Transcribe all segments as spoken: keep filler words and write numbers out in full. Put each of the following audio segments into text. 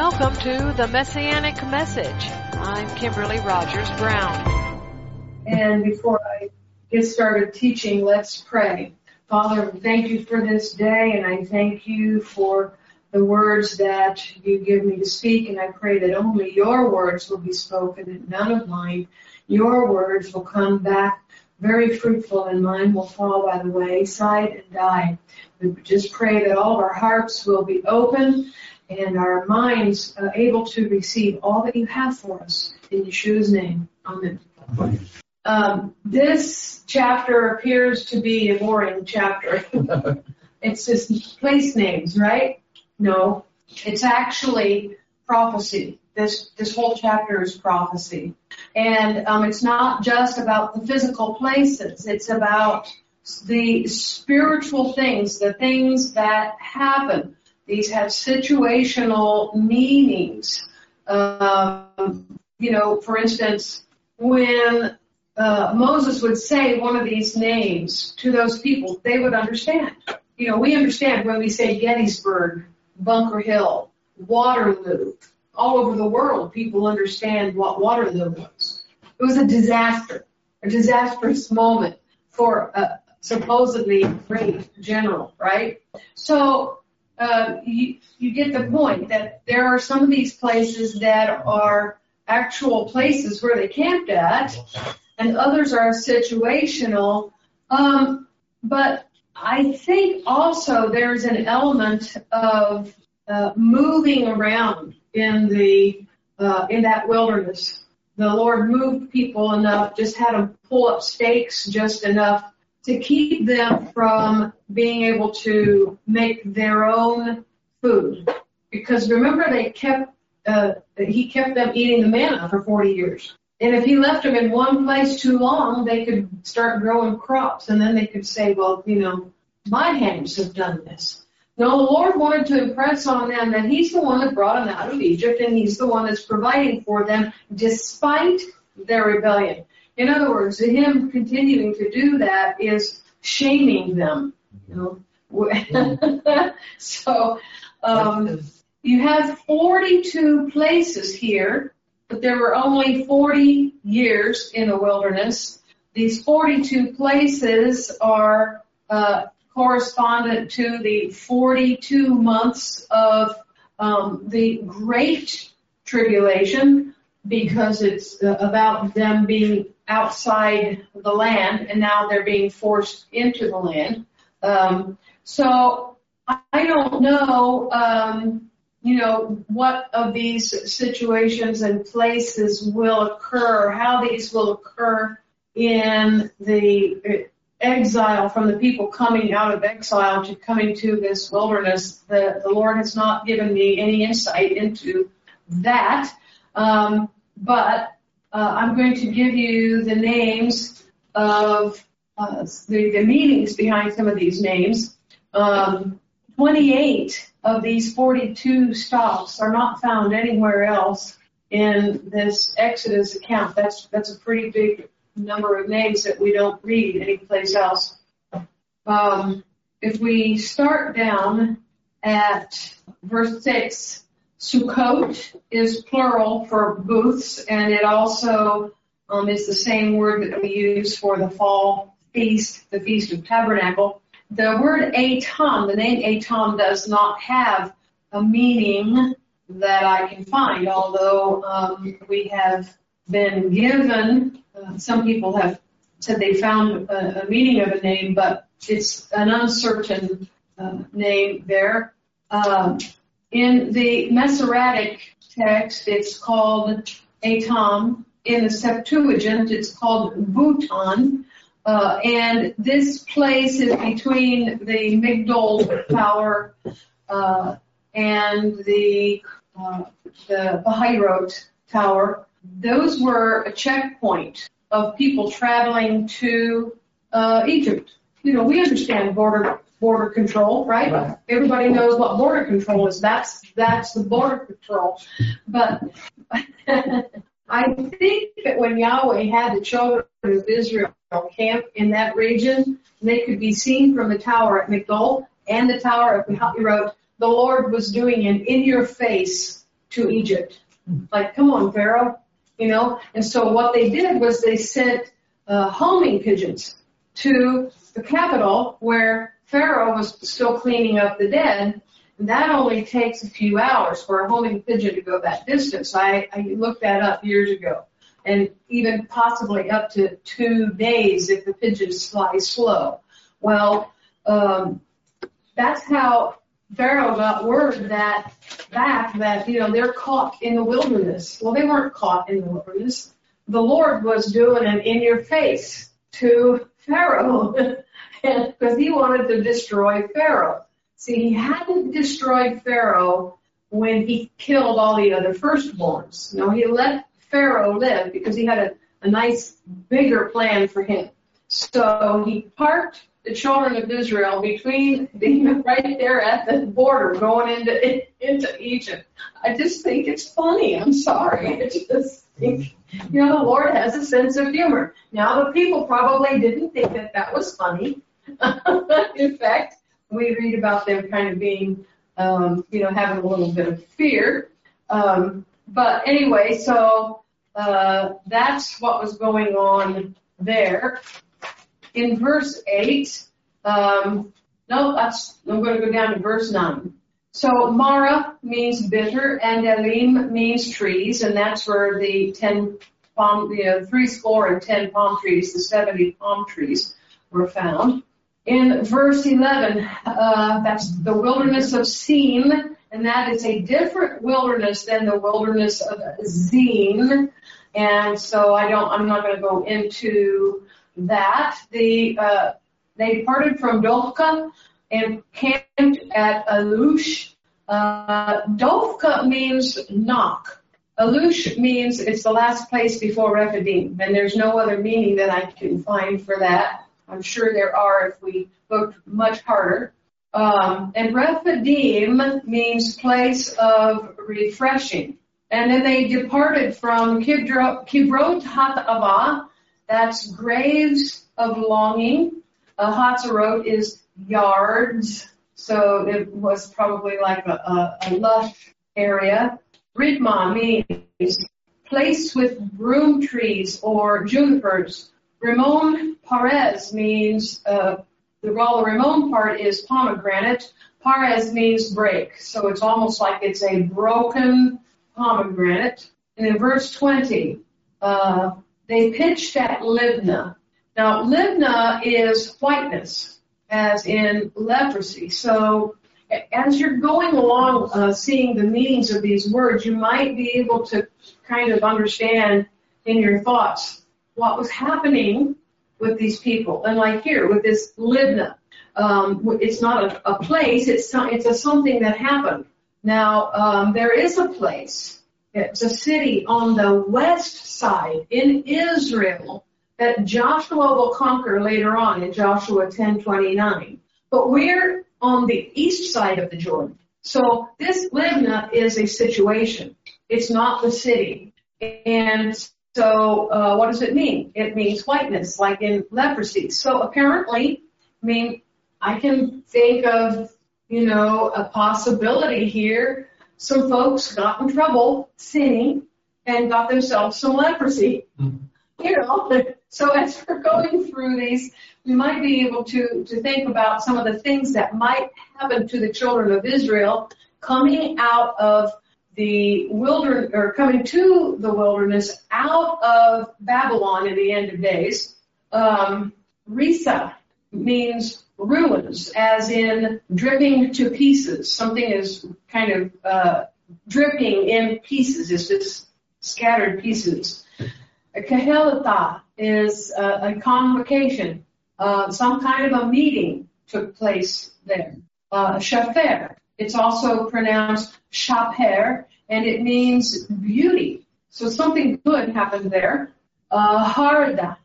Welcome to the Messianic Message. I'm Kimberly Rogers Brown. And before I get started teaching, let's pray. Father, thank you for this day, and I thank you for the words that you give me to speak, and I pray that only your words will be spoken and none of mine. Your words will come back very fruitful, and mine will fall by the wayside and die. We just pray that all of our hearts will be open and our minds uh, able to receive all that you have for us. In Yeshua's name, amen. Um, this chapter appears to be a boring chapter. It's just place names, right? No, it's actually prophecy. This this whole chapter is prophecy. And um, it's not just about the physical places. It's about the spiritual things, the things that happen. These have situational meanings. Um, you know, for instance, when uh, Moses would say one of these names to those people, they would understand. You know, we understand when we say Gettysburg, Bunker Hill, Waterloo. All over the world, people understand what Waterloo was. It was a disaster, a disastrous moment for a supposedly great general, right? So uh, you, you get the point that there are some of these places that are actual places where they camped at, and others are situational. Um, but I think also there's an element of uh, moving around in the uh, in that wilderness. The Lord moved people enough, just had them pull up stakes just enough to keep them from being able to make their own food. Because remember, they kept uh, he kept them eating the manna for forty years. And if he left them in one place too long, they could start growing crops, and then they could say, well, you know, my hands have done this. No, the Lord wanted to impress on them that he's the one that brought them out of Egypt, and he's the one that's providing for them despite their rebellion. In other words, him continuing to do that is shaming them. You know? So um, you have forty-two places here, but there were only forty years in the wilderness. These forty-two places are uh, correspondent to the forty-two months of um, the Great Tribulation, because it's uh, about them being outside the land, and now they're being forced into the land. Um, so I don't know, um, you know, what of these situations and places will occur, how these will occur in the exile, from the people coming out of exile to coming to this wilderness. The, the Lord has not given me any insight into that. Um, but uh, I'm going to give you the names of uh, the, the meanings behind some of these names. Um, twenty-eight of these forty-two stops are not found anywhere else in this Exodus account. That's that's a pretty big number of names that we don't read anyplace else. Um, if we start down at verse six, Sukkot is plural for booths, and it also um, is the same word that we use for the fall feast, the Feast of Tabernacle. The word Atam, the name Atam, does not have a meaning that I can find, although um, we have been given, uh, some people have said they found a, a meaning of a name, but it's an uncertain uh, name there. Um, in the Masoretic text, it's called Atam. In the Septuagint, it's called Bhutan. Uh, and this place is between the Migdol Tower uh, and the uh, the Bahirot Tower. Those were a checkpoint of people traveling to uh, Egypt. You know, we understand border border control, right? right? Everybody knows what border control is. That's that's the border control. But I think that when Yahweh had the children of Israel camp in that region, they could be seen from the tower at Migdol and the tower at Bahirot. The Lord was doing an in-your-face to Egypt. Like, come on, Pharaoh, you know. And so what they did was they sent uh, homing pigeons to the capital where Pharaoh was still cleaning up the dead. And that only takes a few hours for a homing pigeon to go that distance. I, I looked that up years ago. And even possibly up to two days if the pigeons fly slow. Well, um, that's how Pharaoh got word that back that, you know, they're caught in the wilderness. Well, they weren't caught in the wilderness. The Lord was doing an in your face to Pharaoh because he wanted to destroy Pharaoh. See, he hadn't destroyed Pharaoh when he killed all the other firstborns. No, he let Pharaoh live because he had a, a nice, bigger plan for him. So he parked the children of Israel between the, right there at the border going into into Egypt. I just think it's funny. I'm sorry. I just think, you know, the Lord has a sense of humor. Now, the people probably didn't think that that was funny. In fact, we read about them kind of being, um, you know, having a little bit of fear. Um, but anyway, so uh, that's what was going on there. In verse eight, um, no, that's, I'm going to go down to verse nine. So Mara means bitter, and Elim means trees, and that's where the ten palm, you know, three score and ten palm trees, the seventy palm trees, were found. In verse eleven, uh, that's the wilderness of Sin, and that is a different wilderness than the wilderness of Zin. And so I don't, I'm not going to go into that. The, uh, they departed from Dovka and camped at Alush. Uh, Dovka means knock. Alush means it's the last place before Rephidim, and there's no other meaning that I can find for that. I'm sure there are if we looked much harder. Um, and Rephidim means place of refreshing. And then they departed from Kibrot Hattavah, that's graves of longing. Uh, Hatzerot is yards, so it was probably like a, a, a lush area. Ridma means place with broom trees or junipers. Ramon Parez means, uh, the well, the Ramon part is pomegranate. Parez means break, so it's almost like it's a broken pomegranate. And in verse twenty, uh, they pitched at Libnah. Now, Libnah is whiteness, as in leprosy. So as you're going along, uh, seeing the meanings of these words, you might be able to kind of understand in your thoughts what was happening with these people. And like here, with this Libnah, um, it's not a, a place, it's, it's a something that happened. Now, um, there is a place, it's a city on the west side in Israel that Joshua will conquer later on in Joshua ten twenty-nine. But we're on the east side of the Jordan. So this Libnah is a situation. It's not the city. And so uh, what does it mean? It means whiteness, like in leprosy. So apparently, I mean, I can think of, you know, a possibility here. Some folks got in trouble sinning and got themselves some leprosy. Mm-hmm. You know, so as we're going through these, we might be able to, to think about some of the things that might happen to the children of Israel coming out of the wilderness, or coming to the wilderness out of Babylon in the end of days. Um, Risa means ruins, as in dripping to pieces. Something is kind of uh, dripping in pieces. It's just scattered pieces. A Kehelata is uh, a convocation. Uh, some kind of a meeting took place there. Uh, Shafer, it's also pronounced Shaper, and it means beauty. So something good happened there. Uh, Harda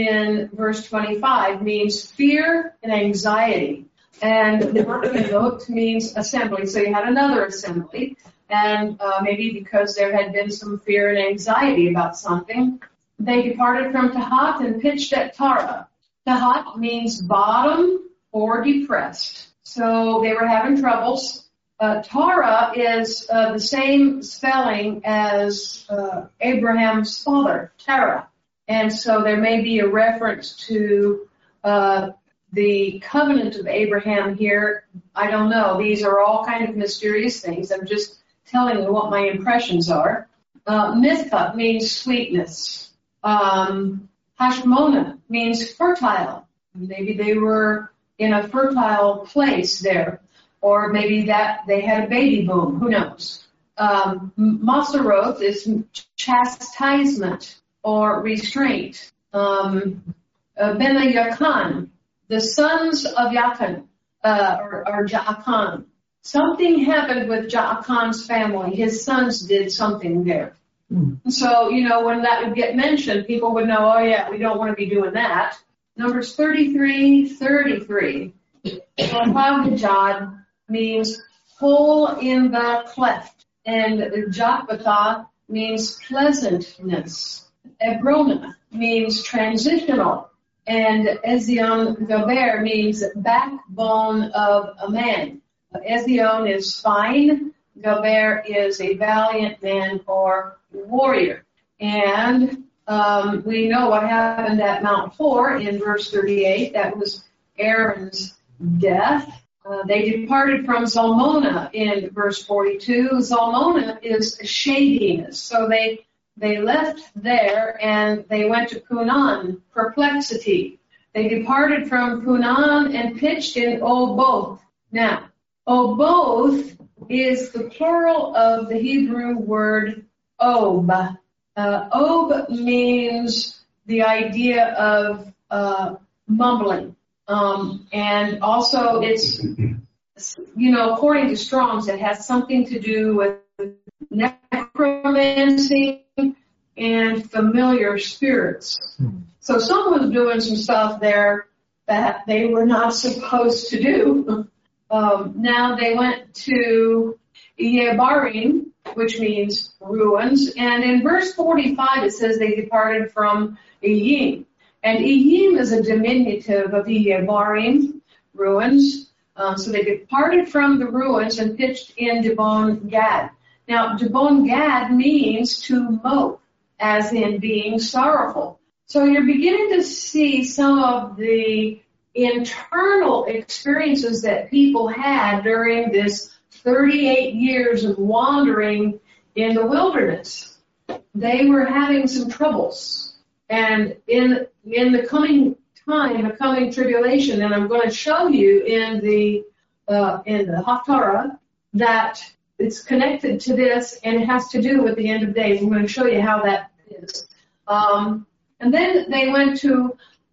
in verse twenty-five means fear and anxiety. And Nerot means assembly. So you had another assembly. And uh, maybe because there had been some fear and anxiety about something, they departed from Tahat and pitched at Tara. Tahat means bottom or depressed. So they were having troubles. Uh, Tara is uh, the same spelling as uh, Abraham's father, Terah. And so there may be a reference to uh, the covenant of Abraham here. I don't know. These are all kind of mysterious things. I'm just telling you what my impressions are. Uh, Mithka means sweetness. Um, Hashmona means fertile. Maybe they were in a fertile place there. Or maybe that they had a baby boom. Who knows? Um, Maseroth is chastisement or restraint. Um, uh, Bena Yakan, the sons of Yakan, uh, or, or Ja'akan. Something happened with Ja'akan's family. His sons did something there. Mm. So, you know, when that would get mentioned, people would know, oh yeah, we don't want to be doing that. Numbers thirty-three, thirty-three. Havgajad means hole in the cleft. And Jokbatha means pleasantness. Ebrona means transitional. And Ezion Gaber means backbone of a man. Ezion is fine. Gaber is a valiant man or warrior. And um, we know what happened at Mount Hor in verse thirty-eight. That was Aaron's death. Uh, they departed from Zalmona in verse forty-two. Zalmona is shadiness. So they they left there and they went to Punan, perplexity. They departed from Punan and pitched in Oboth. Now, Oboth is the plural of the Hebrew word Ob. Uh, Ob means the idea of uh, mumbling. Um, and also it's, you know, according to Strong's, it has something to do with necromancy and familiar spirits. So someone's doing some stuff there that they were not supposed to do. Um, now they went to Yebarim, which means ruins. And in verse forty-five, it says they departed from Iyim. And Iyim is a diminutive of Yebarim, ruins. Um, so they departed from the ruins and pitched in Dibon Gad. Now, Dibon Gad means to mope, as in being sorrowful. So you're beginning to see some of the internal experiences that people had during this thirty-eight years of wandering in the wilderness. They were having some troubles. And in in the coming time, the coming tribulation, and I'm going to show you in the uh, in the Haftarah that it's connected to this, and it has to do with the end of days. I'm going to show you how that is. Um, and then they went to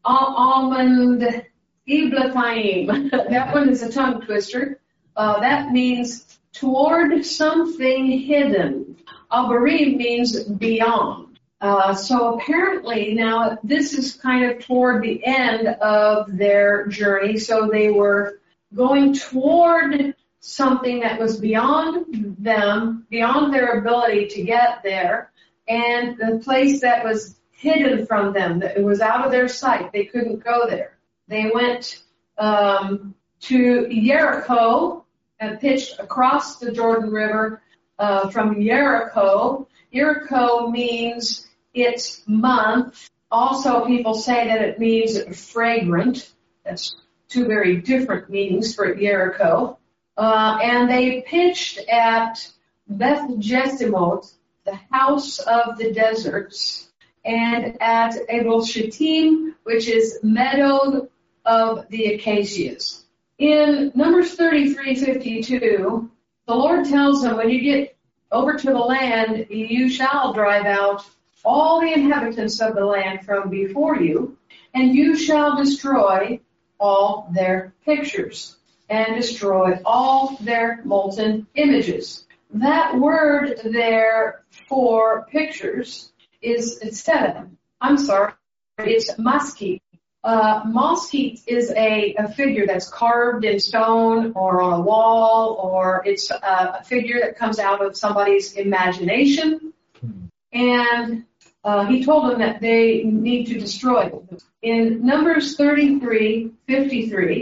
Almond Iblatayim. That one is a tongue twister. Uh, that means toward something hidden. Abarim means beyond. Uh, so apparently now this is kind of toward the end of their journey. So they were going toward something that was beyond them, beyond their ability to get there, and the place that was hidden from them, that it was out of their sight. They couldn't go there. They went um, to Jericho and pitched across the Jordan River uh, from Jericho. Jericho means it's month. Also, people say that it means fragrant. That's two very different meanings for Jericho. Uh, and they pitched at Beth Jeshimoth, the house of the deserts, and at Abel Shittim, which is meadow of the acacias. In Numbers thirty-three fifty-two, the Lord tells them, when you get over to the land, you shall drive out all the inhabitants of the land from before you, and you shall destroy all their pictures and destroy all their molten images. That word there for pictures is tzedem. I'm sorry, it's maskit. Uh, maskit is a, a figure that's carved in stone or on a wall, or it's a, a figure that comes out of somebody's imagination. And Uh, he told them that they need to destroy it. In Numbers thirty-three fifty-three,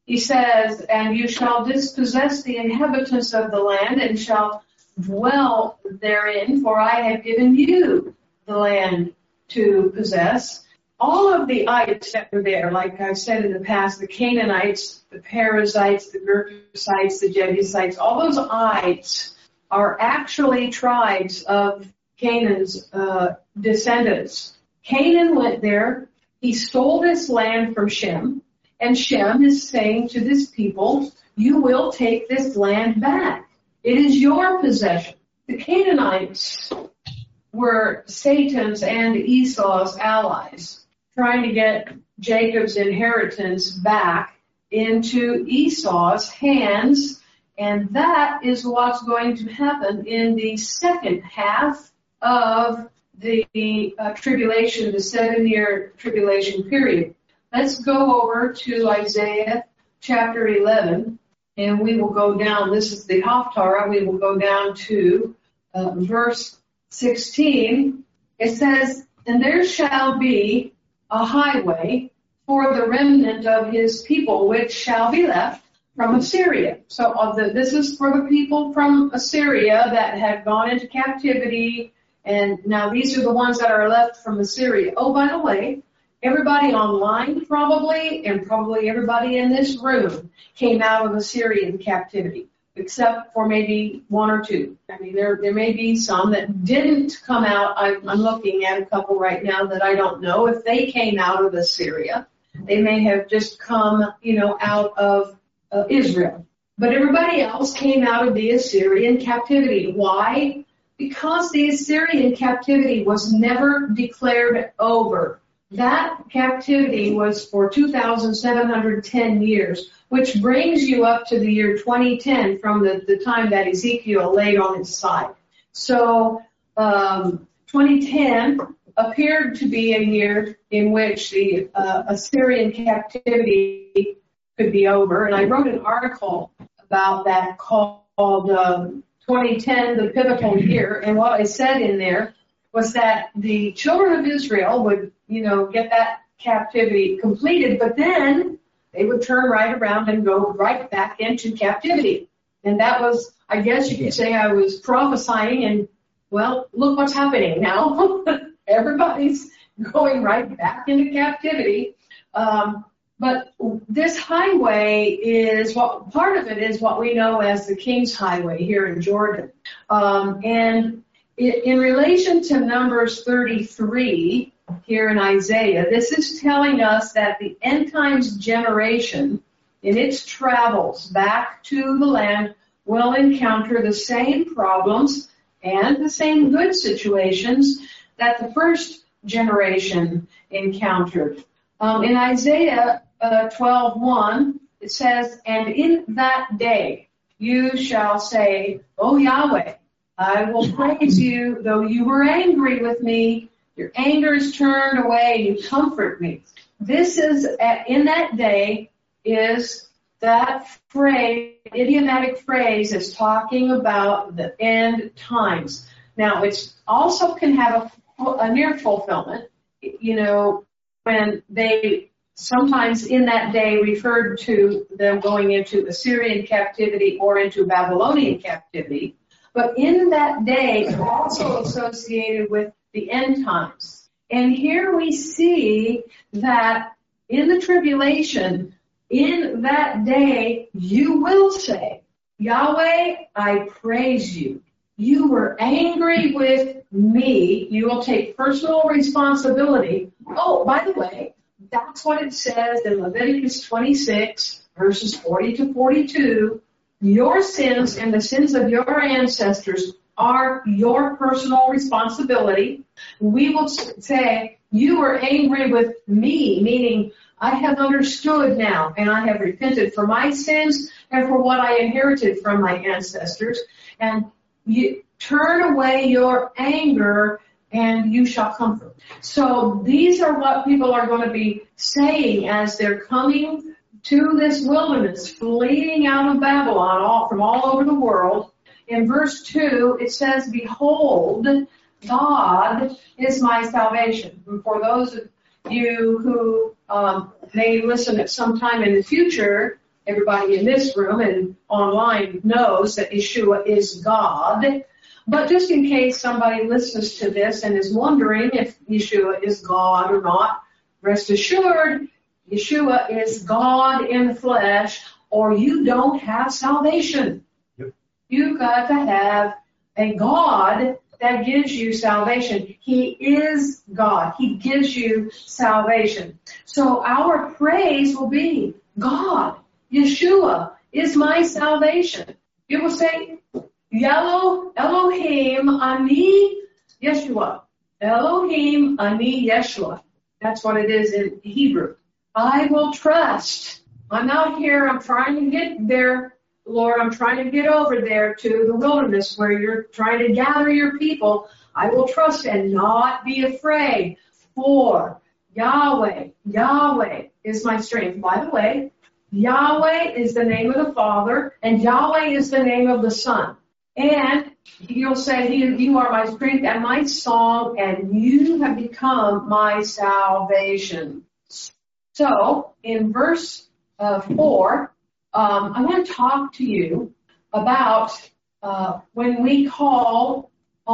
he says, and you shall dispossess the inhabitants of the land and shall dwell therein, for I have given you the land to possess. All of the ites that were there, like I've said in the past, the Canaanites, the Perizzites, the Gergesites, the Jebusites, all those ites are actually tribes of Canaan's uh, descendants. Canaan went there. He stole this land from Shem, and Shem is saying to this people, you will take this land back. It is your possession. The Canaanites were Satan's and Esau's allies, trying to get Jacob's inheritance back into Esau's hands, and that is what's going to happen in the second half of the uh, tribulation, the seven-year tribulation period. Let's go over to Isaiah chapter eleven, and we will go down. This is the Haftarah. We will go down to uh, verse sixteen. It says, and there shall be a highway for the remnant of his people, which shall be left from Assyria. So of the, this is for the people from Assyria that had gone into captivity, and now these are the ones that are left from Assyria. Oh, by the way, everybody online probably, and probably everybody in this room came out of Assyrian captivity, except for maybe one or two. I mean, there there may be some that didn't come out. I'm, I'm looking at a couple right now that I don't know if they came out of Assyria. They may have just come, you know, out of uh, Israel. But everybody else came out of the Assyrian captivity. Why? Because the Assyrian captivity was never declared over. That captivity was for two thousand seven hundred ten years, which brings you up to the year twenty ten from the, the time that Ezekiel laid on his side. So um, twenty ten appeared to be a year in which the uh, Assyrian captivity could be over. And I wrote an article about that called um, twenty ten, the pivotal year. And what I said in there was that the children of Israel would, you know, get that captivity completed, but then they would turn right around and go right back into captivity. And that was, I guess you could say I was prophesying, and, well, look what's happening now. Everybody's going right back into captivity. Um, but this highway is, what part of it is what we know as the King's Highway here in Jordan. Um, and in relation to Numbers thirty-three, here in Isaiah, this is telling us that the end times generation in its travels back to the land will encounter the same problems and the same good situations that the first generation encountered. Um, in Isaiah uh, twelve one, it says, and in that day you shall say, O Yahweh, I will praise you, though you were angry with me. Your anger is turned away, you comfort me. This is, in that day, is that phrase, idiomatic phrase is talking about the end times. Now, it's also can have a, a near fulfillment, you know, when they sometimes in that day referred to them going into Assyrian captivity or into Babylonian captivity. But in that day, also associated with the end times. And here we see that in the tribulation, in that day, you will say, Yahweh, I praise you. You were angry with me. You will take personal responsibility. Oh, by the way, that's what it says in Leviticus twenty-six, verses forty to forty-two. Your sins and the sins of your ancestors are your personal responsibility. We will say, you were angry with me, meaning I have understood now and I have repented for my sins and for what I inherited from my ancestors. And you turn away your anger and you shall comfort. So these are what people are going to be saying as they're coming to this wilderness, fleeing out of Babylon all, from all over the world. In verse two, it says, behold, God is my salvation. And for those of you who um, may listen at some time in the future, everybody in this room and online knows that Yeshua is God. But just in case somebody listens to this and is wondering if Yeshua is God or not, rest assured, Yeshua is God in the flesh, or you don't have salvation. Yep. You've got to have a God that gives you salvation. He is God. He gives you salvation. So our praise will be, God, Yeshua is my salvation. You will say, Yellow, Elohim, Ani, Yeshua. Elohim, Ani, Yeshua. That's what it is in Hebrew. I will trust. I'm out here, I'm trying to get there, Lord, I'm trying to get over there to the wilderness where you're trying to gather your people. I will trust and not be afraid, for Yahweh, Yahweh is my strength. By the way, Yahweh is the name of the Father, and Yahweh is the name of the Son. And you'll say, you are my strength and my song, and you have become my salvation. So, in verse uh, four, um, I want to talk to you about uh, when we call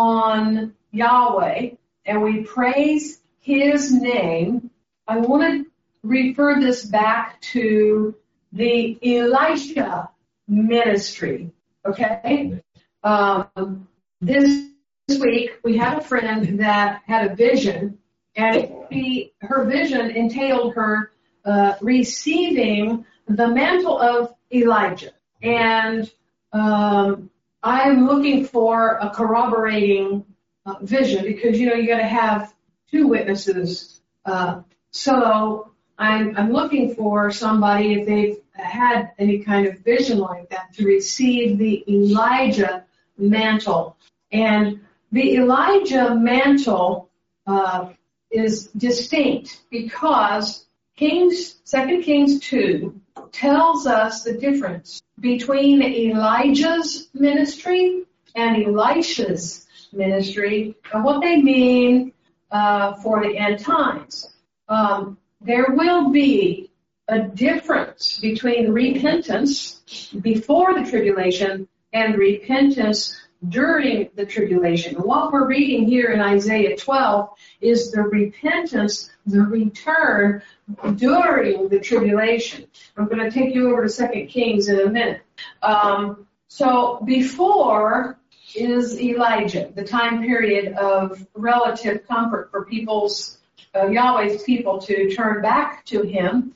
on Yahweh and we praise His name. I want to refer this back to the Elisha ministry, okay? Um, this week we had a friend that had a vision, and he, her vision entailed her uh, receiving the mantle of Elijah. And um, I'm looking for a corroborating uh, vision because, you know, you got to have two witnesses. Uh, so I'm, I'm looking for somebody, if they've had any kind of vision like that, to receive the Elijah mantle. And the Elijah mantle uh, is distinct because Kings, Second Kings two tells us the difference between Elijah's ministry and Elisha's ministry and what they mean uh, for the end times. Um, there will be a difference between repentance before the tribulation and repentance during the tribulation. And what we're reading here in Isaiah twelve is the repentance, the return during the tribulation. I'm going to take you over to Second Kings in a minute. Um, so before is Elijah, the time period of relative comfort for people's Uh, Yahweh's people to turn back to him.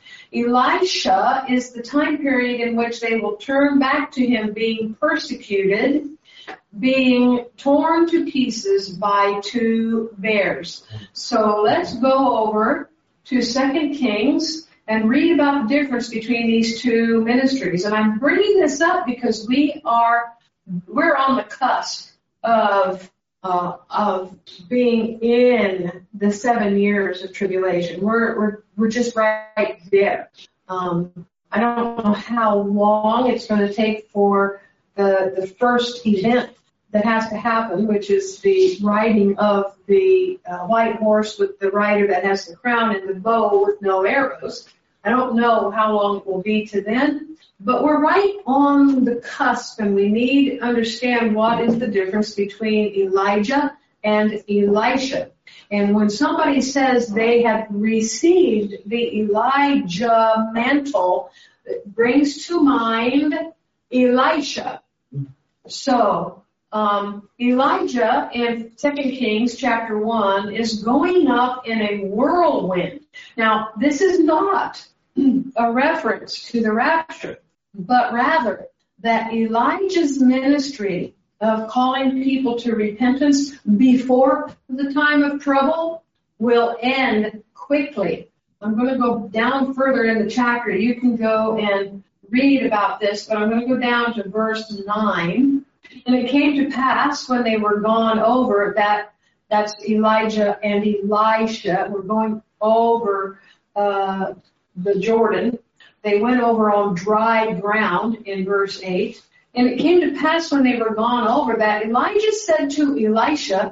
Elisha is the time period in which they will turn back to him being persecuted, being torn to pieces by two bears. So let's go over to Second Kings and read about the difference between these two ministries. And I'm bringing this up because we are, we're on the cusp of Uh, of being in the seven years of tribulation. We're we're we're just right there. Um, I don't know how long it's going to take for the the first event that has to happen, which is the riding of the uh, white horse with the rider that has the crown and the bow with no arrows. I don't know how long it will be to then, but we're right on the cusp, and we need to understand what is the difference between Elijah and Elisha. And when somebody says they have received the Elijah mantle, it brings to mind Elisha. So um, Elijah in Second Kings chapter one is going up in a whirlwind. Now, this is not a reference to the rapture, but rather that Elijah's ministry of calling people to repentance before the time of trouble will end quickly. I'm going to go down further in the chapter. You can go and read about this, but I'm going to go down to verse nine. And it came to pass when they were gone over, that that's Elijah and Elisha were going over uh the Jordan. They went over on dry ground in verse eight. And it came to pass when they were gone over that Elijah said to Elisha,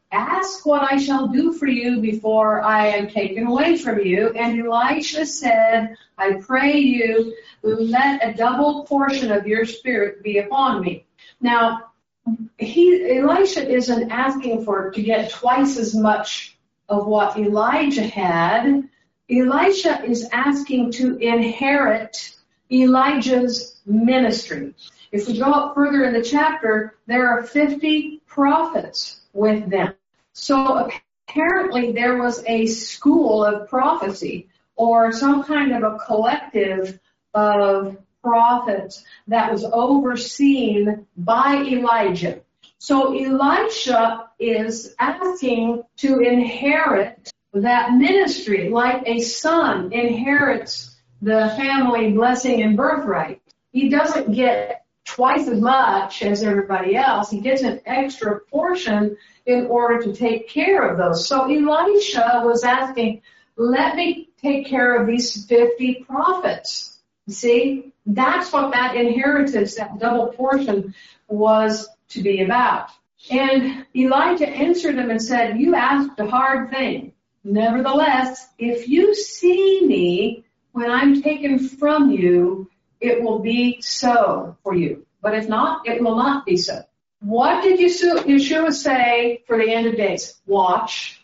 ask what I shall do for you before I am taken away from you. And Elisha said, I pray you, let a double portion of your spirit be upon me. Now, he, Elisha isn't asking for to get twice as much of what Elijah had. Elisha is asking to inherit Elijah's ministry. If we go up further in the chapter, there are fifty prophets with them. So apparently there was a school of prophecy or some kind of a collective of prophets that was overseen by Elijah. So Elisha is asking to inherit that ministry like a son inherits the family blessing and birthright. He doesn't get twice as much as everybody else. He gets an extra portion in order to take care of those. So Elisha was asking, let me take care of these fifty prophets. See, that's what that inheritance, that double portion was to be about. And Elijah answered him and said, you asked a hard thing. Nevertheless, if you see me when I'm taken from you, it will be so for you. But if not, it will not be so. What did Yeshua say for the end of days? Watch.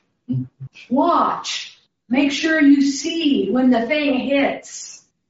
Watch. Make sure you see when the thing hits.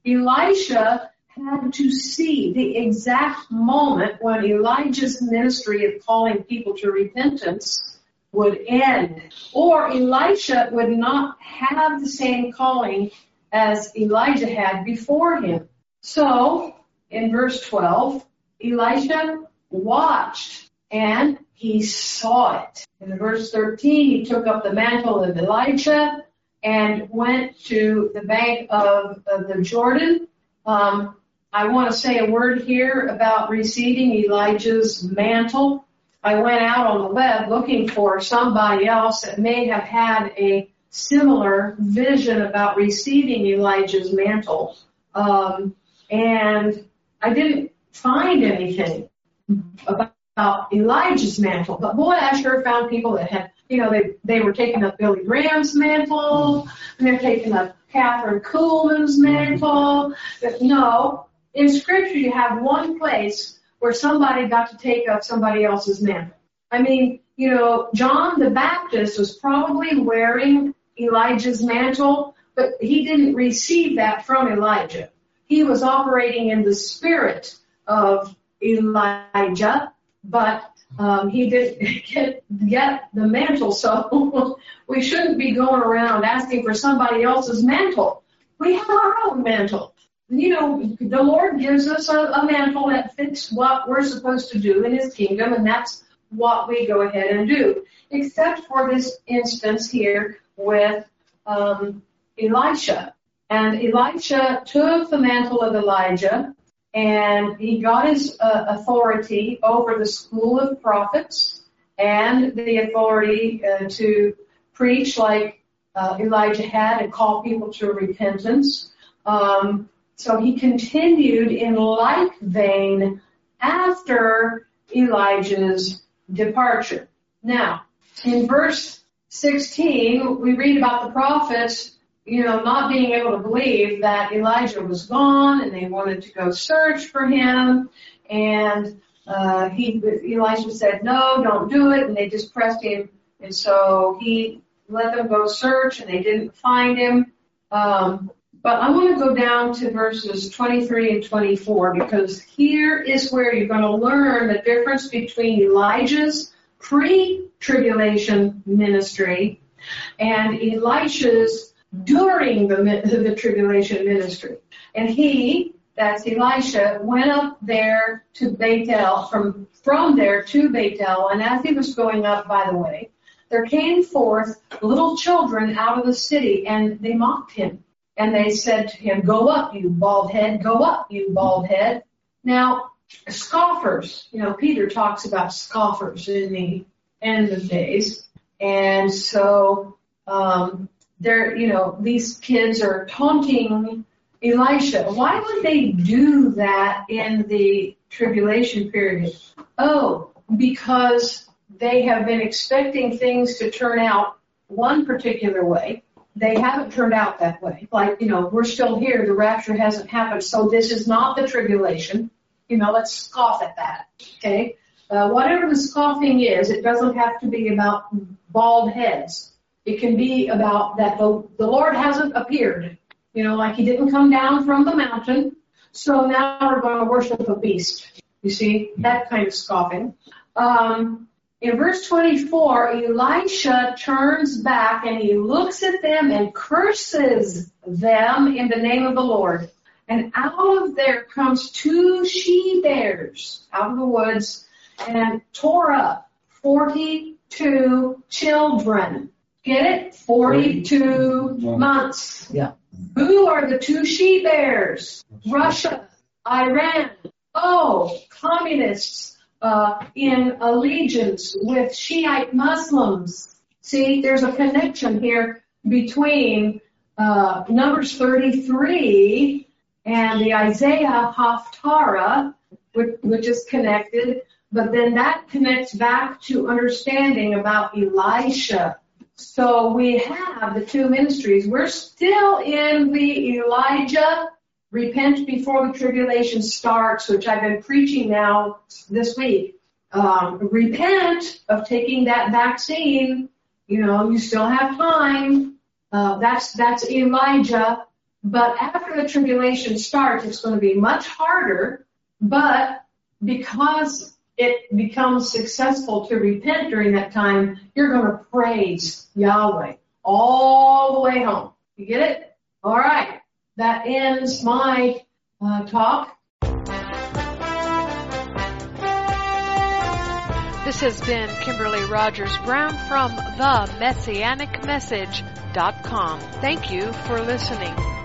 Elisha had to see the exact moment when Elijah's ministry of calling people to repentance would end. Or Elisha would not have the same calling as Elijah had before him. So, in verse twelve, Elisha watched and he saw it. In verse thirteen, he took up the mantle of Elijah and went to the bank of, of the Jordan. Um, I want to say a word here about receiving Elijah's mantle. I went out on the web looking for somebody else that may have had a similar vision about receiving Elijah's mantle. Um, and I didn't find anything about, about Elijah's mantle. But boy, I sure found people that had, you know, they, they were taking up Billy Graham's mantle, and they're taking up Catherine Kuhlman's mantle. But no, in Scripture you have one place where somebody got to take up somebody else's mantle. I mean, you know, John the Baptist was probably wearing Elijah's mantle, but he didn't receive that from Elijah. He was operating in the spirit of Elijah, but um, he didn't get, get the mantle. So we shouldn't be going around asking for somebody else's mantle. We have our own mantle. You know, the Lord gives us a, a mantle that fits what we're supposed to do in His kingdom, and that's what we go ahead and do. Except for this instance here with um, Elisha. And Elisha took the mantle of Elijah, and he got his uh, authority over the school of prophets and the authority uh, to preach like uh, Elijah had and call people to repentance. Um, so he continued in like vein after Elijah's departure. Now, in verse sixteen, we read about the prophets, you know, not being able to believe that Elijah was gone, and they wanted to go search for him. And uh, he, Elisha said, no, don't do it. And they just pressed him. And so he let them go search, and they didn't find him. Um, but I want to go down to verses twenty-three and twenty-four, because here is where you're going to learn the difference between Elijah's pre-tribulation ministry and Elisha's during the, the tribulation ministry. And he, that's Elisha, went up there to Bethel, from, from there to Bethel, and as he was going up, by the way, there came forth little children out of the city, and they mocked him. And they said to him, go up, you bald head, go up, you bald head. Now, scoffers, you know, Peter talks about scoffers in the end of days. And so, um, they're, you know, these kids are taunting Elisha. Why would they do that in the tribulation period? Oh, because they have been expecting things to turn out one particular way. They haven't turned out that way. Like, you know, we're still here. The rapture hasn't happened. So this is not the tribulation. You know, let's scoff at that. Okay. Uh, whatever the scoffing is, it doesn't have to be about bald heads. It can be about that the, the Lord hasn't appeared. You know, like he didn't come down from the mountain. So now we're going to worship a beast. You see, that kind of scoffing. Um, in verse twenty-four, Elisha turns back and he looks at them and curses them in the name of the Lord. And out of there comes two she-bears out of the woods and tore up forty-two children. Get it? forty-two months. Yeah. Who are the two she-bears? Russia, Iran. Oh, communists uh, in allegiance with Shiite Muslims. See, there's a connection here between uh, Numbers thirty-three and the Isaiah Haftarah, which, which is connected, but then that connects back to understanding about Elisha. So we have the two ministries. We're still in the Elijah repent before the tribulation starts, which I've been preaching now this week. Um, repent of taking that vaccine. You know, you still have time. Uh, that's that's Elijah. But after the tribulation starts, it's going to be much harder. But because it becomes successful to repent during that time, you're going to praise Yahweh all the way home. You get it? All right. That ends my uh, talk. This has been Kimberly Rogers Brown from the Messianic Message dot com. Thank you for listening.